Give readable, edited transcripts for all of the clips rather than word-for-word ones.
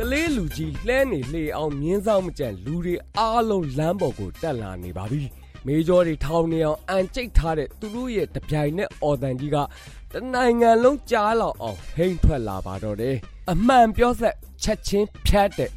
လေးလူကြီးလှဲနေလှေအောင်မြင်းဆောင်မကြံလူတွေအားလုံးလမ်းပေါ်ကိုတက်လာနေပါပြီမေကျော်တွေထောင်နေအောင်အန်ကျိတ်ထားတဲ့သူတို့ရဲ့တပြိုင်နက်အော်တန်ကြီးကတနိုင်ငံလုံးကြားလောက်အောင်ဟိမ့်ထွက်လာပါတော့တယ်အမှန်ပြောဆက်ချက်ချင်းဖြတ်တဲ့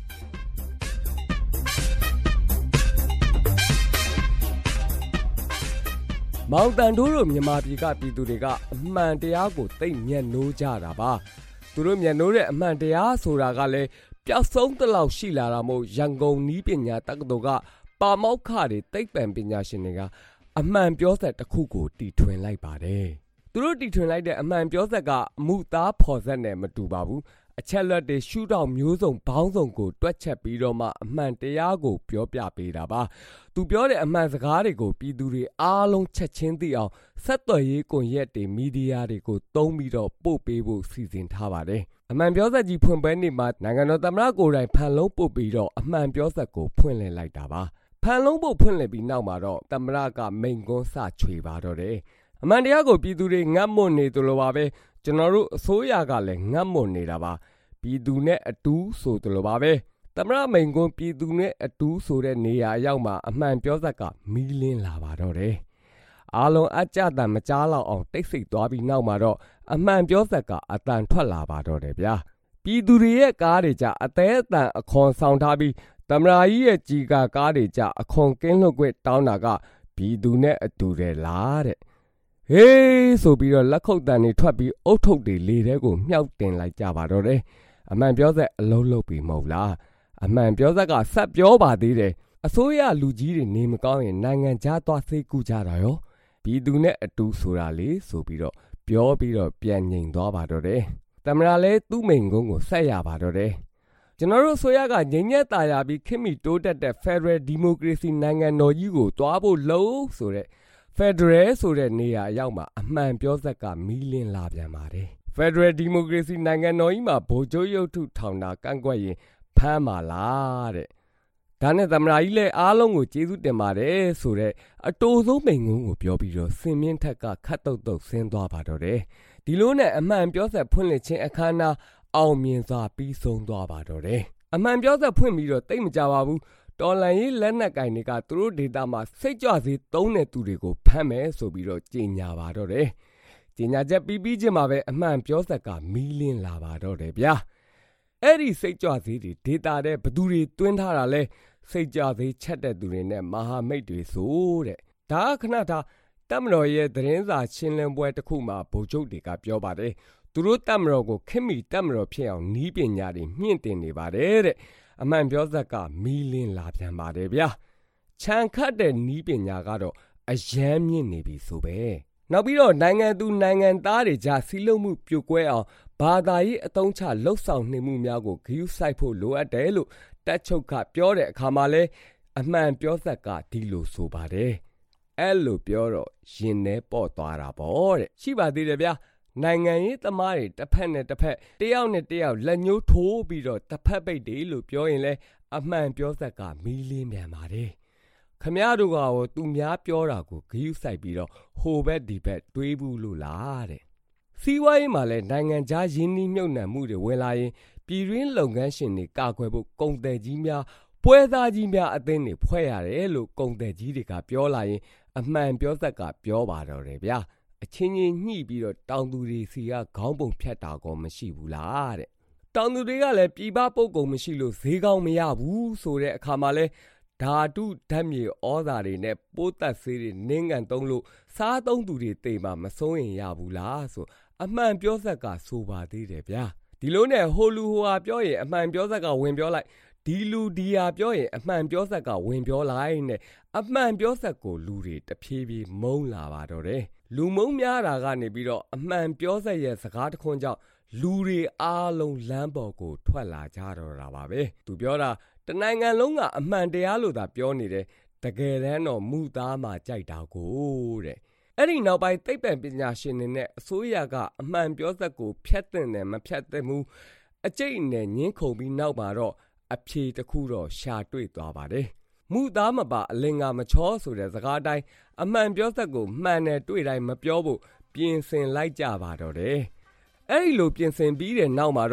မောင်တန်တို့မြန်မာပြည်ကပြည်သူတွေကအမှန်တရားကိုသိမျက်နှိုးကြတာပါသူတို့မျက်နှိုးတဲ့အမှန်တရားဆိုတာကလည်းပျောက်ဆုံးတလောက်ရှိလာတာမို့ရန်ကုန်နည်းပညာတက္ကသိုလ်ကပါမောက္ခတွေသိပ္ပံပညာရှင်တွေကအမှန်ပြောဆက်တစ်ခုကိုတီထွင်လိုက်ပါတယ်သူတို့တီထွင်လိုက်တဲ့အမှန်ပြောဆက်ကအမှုသားဖော်ဆက်နဲ့မတူပါဘူးအချက်လက်တွေရှုထောင့်မျိုးစုံဘောင်းစုံကိုတွက်ချက်ပြီးတော့မှအမှန်တရားကိုပြောပြပေးတာပါသူပြောတဲ့အမှန်စကားတွေကိုပြည်သူတွေအားလုံးချက်ချင်းသိအောင်ဆက်သွယ်ရေးကွန်ရက်တွေမီဒီယာတွေကိုသုံးပြီးတော့ပို့ပေးဖို့စီစဉ်ထားပါတယ်အမှန်ပြောဆက်ကြီးဖွင့်ပွဲနေ့မှာနိုင်ငံတော်သမ္မတကိုယ်တိုင်ဖန်လုံးပို့ပြီးတော့အမှန်ပြောဆက်ကိုဖွင့်လှစ်လိုက်တာပါဖန်လုံးပို့ဖွင့်လှစ်ပြီးနောက်မှာတော့သမ္မတကမိန့်ခွန်းစချွေပါတော့တယ်အမှန်တရားကိုပြည်သူတွေငတ်မွတ်နေသလိုပါပဲကျွန်တော်တို့အစိုးရကလည်းငတ်မွတ်နေတာပါပြည်သူနဲ့အတူဆိုသလိုပါပဲသမ္မတမိန့်ခွန်းပြည်သူနဲ့အတူဆိုတဲ့နေရာရောက်မှာအမှန်ပြောဆက်ကမီးလင်းလာပါတော့တယ်အားလုံးအကြတန်မကြားလောက်အောင်တိတ်ဆိတ်သွားပြီးနောက်မှာတော့အမှန်ပြောဆက်ကအတန်ထွက်လာပါတော့တယ်ဗျာပြည်သူတွေရဲ့ကားတွေကြအသေးအတန်အခွန်ဆောင်ထားပြီးသမ္မတကြီးရဲ့ကြီးကားတွေကြအခွန်ကင်းလွတ်ခွင့်တောင်းတာကပြည်သူနဲ့အတူတယ်လားတဲ့ဟေးဆိုပြီးတော့လက်ခုပ်တန်တွေထွက်ပြီးအုတ်ထုပ်တွေလေထဲကိုမြှောက်တင်လိုက်ကြပါတော့တယ်အမှန်ပြောဆက်အလုံးလုံးပြီးမဟုတ်လားအမှန်ပြောဆက်ကဆက်ပြောပါသေးတယ်အစိုးရလူကြီးတွေနေမကောင်းရင်နိုင်ငံခြားသွားသိကူကြတာရောပြည်သူနဲ့အတူဆိုတာလေဆိုပြီးတော့ပြောပြီးတော့ပြန်ငြိမ်သွားပါတော့တယ်သမ္မတလည်းသူ့မိန်ကုန်းကိုဆက်ရပါတော့တယ်ကျွန်တော်တို့ဆိုရကငြိမ်ညက်တာယာပြီးခင်မီတိုးတက်တဲ့ Federal Democracy နိုင်ငံတော်ကြီးကိုတွားဖို့လုံးဆိုတဲ့ Federal ဆိုတဲ့နေရာရောက်မှာအမှန်ပြောဆက်ကမီးလင်းလာပြန်ပါတယ် Federal Democracy နိုင်ငံတော်ကြီးမှာဗိုလ်ချုပ်ရုပ်ထုထောင်တာကန့်ကွက်ရင်ဖမ်းပါလားတဲ့ဒါနဲ့သမ္မတကြီးလည်းအားလုံးကိုကျေးဇူးတင်ပါတယ်ဆိုတဲ့အတူဆုံးမိန့်ခွန်းကိုပြောပြီးတော့စင်မြင့်ထက်ကခတ်တုတ်တုတ်ဆင်းသွားပါတော့တယ်ဒီလိုနဲ့အမှန်ပြောဆက်ဖွင့်လှစ်ခြင်းအခမ်းအနားအောင်မြင်စွာပြီးဆုံးသွားပါတော့တယ်အမှန်ပြောဆက်ဖွင့်ပြီးတော့တိတ်မကြပါဘူးတော်လန်ရေးလက်နက်ကင်တွေကသူတို့ဒေတာမှာစိတ်ကြွစေသုံးတဲ့သူတွေကိုဖမ်းမယ်ဆိုပြီးတော့ကြေညာပါတော့တယ်ကြေညာချက်ပြီးချင်းမှာပဲအမှန်ပြောဆက်ကမီးလင်းလာပါတော့တယ်ဗျာအဲ့ဒီစိတ်ကြွစေတွေဒေတာတဲ့ဘသူတွေတွင်းထားတာလဲစိတ်ကြွစေချက်တဲ့သူတွေနဲ့မဟာမိတ်တွေဆိုတဲ့ဒါခဏထားတပ်မတော်ရဲ့သတင်းစာရှင်းလင်းပွဲတစ်ခုမှာဗိုလ်ချုပ်တွေကပြောပါတယ်သူတို့တပ်မတော်ကိုခင်မီတပ်မတော်ဖြစ်အောင်နီးပညာတွေမြင့်တင်နေပါတယ်တဲ့အမှန်ပြောဆက်ကမီးလင်းလာပြန်ပါတယ်ဗျာခြံခတ်တဲ့နီးပညာကတော့အယမ်းမြင့်နေပြီဆိုပဲနောက်ပြီးတော့နိုင်ငံသူနိုင်ငံသားတွေကြားစီလုံးမှုပြိုကွဲအောင်ဘာသာရေးအသုံးချလှုပ်ဆောင်နေမှုများကိုဂရုစိုက်ဖို့လိုအပ်တယ်လို့တပ်ချုပ်ကပြောတဲ့အခါမှာလဲအမှန်ပြောဆက်ကဒီလိုဆိုပါတယ်အဲ့လိုပြောတော့ရင်ထဲပေါ့သွားတာပေါ့တဲ့ရှိပါသေးတယ်ဗျာနိုင်ငံရေးသမားတွေတစ်ဖက်နဲ့တစ်ဖက်တယောက်နဲ့တယောက်လက်ညှိုးထိုးပြီးတော့တစ်ဖက်ပိတ်တယ်လို့ပြောရင်လဲအမှန်ပြောဆက်ကမီးလင်းပြန်ပါတယ်ခမရတို့ကရောသူများပြောတာကိုဂရုစိုက်ပြီးတော့ဟိုဘက်ဒီဘက်တွေးဘူးလို့လားတဲ့စီးပွားရေးမှာလည်းနိုင်ငံခြားရင်းနှီးမြှုပ်နှံမှုတွေဝင်လာရင်ပြည်တွင်းလုပ်ငန်းရှင်တွေကာကွယ်ဖို့ကုန်သည်ကြီးများပွဲသားကြီးများအသင်းတွေဖွဲ့ရတယ်လို့ကုန်သည်ကြီးတွေကပြောလာရင်အမှန်ပြောဆက်ကပြောပါတော့တယ်ဗျာအချင်းချင်းညှိပြီးတော့တောင်သူတွေစီကခေါင်းပုံဖြတ်တာကောမရှိဘူးလားတဲ့တောင်သူတွေကလည်းပြည်ပပုတ်ကုန်မရှိလို့ဈေးကောင်းမရဘူးဆိုတဲ့အခါမှာလဲဓာတုဓာတ်မြေဩဇာတွေနဲ့ပိုးသက်ဆေးတွေနင်းကန်သုံးလို့စားသုံးသူတွေတိမ်မှာမစိုးရင်ရဘူးလားဆိုအမှန်ပြောဆက်ကဆိုပါသေးတယ်ဗျာဒီလိုနဲ့ဟိုလူဟိုဟာပြောရင်အမှန်ပြောဆက်ကဝင်ပြောလိုက်ဒီလူဒီဟာပြောရင်အမှန်ပြောဆက်ကဝင်ပြောလိုက်နဲ့အမှန်ပြောဆက်ကိုလူတွေတဖြည်းဖြည်းမုန်းလာပါတော့တယ်လူမုန်းများတာကနေပြီးတော့အမှန်ပြောဆက်ရဲ့စကားတခွန်းကြောင့်လူတွေအားလုံးလမ်းပေါ်ကိုထွက်လာကြတော့တာပါပဲသူပြောတာတနိုင်ငံလုံးကအမှန်တရားလို့သာပြောနေတယ်တကယ်တမ်းတော့မူသားမှကြိုက်တာကိုတဲ့အဲ့ဒီနောက်ပိုင်းသိပ္ပံပညာရှင်တွေနဲ့အစိုးရကအမှန်ပြောဆက်ကိုဖျက်သိမ့်တယ်မဖျက်သိမ့်ဘူးအကျိတ်နဲ့ညင်းခုန်ပြီးနောက်မှာတော့အဖြေတစ်ခုတော့ရှာတွေ့သွားပါတယ်မူသားမပါအလင်္ကာမချောဆိုတဲ့စကားတိုင်းအမှန်ပြောဆက်ကိုမှန်တယ်တွေ့တိုင်းမပြောဖို့ပြင်ဆင်လိုက်ကြပါတော့တယ်အဲ့ဒီလိုပြင်ဆင်ပြီးတဲ့နောက်မှာတော့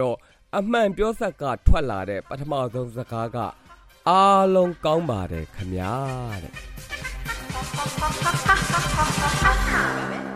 အမှန်ပြောဆက်ကထွက်လာတဲ့ပထမဆုံးစကားကအားလုံးကောင်းပါတယ်ခင်ဗျာတဲ့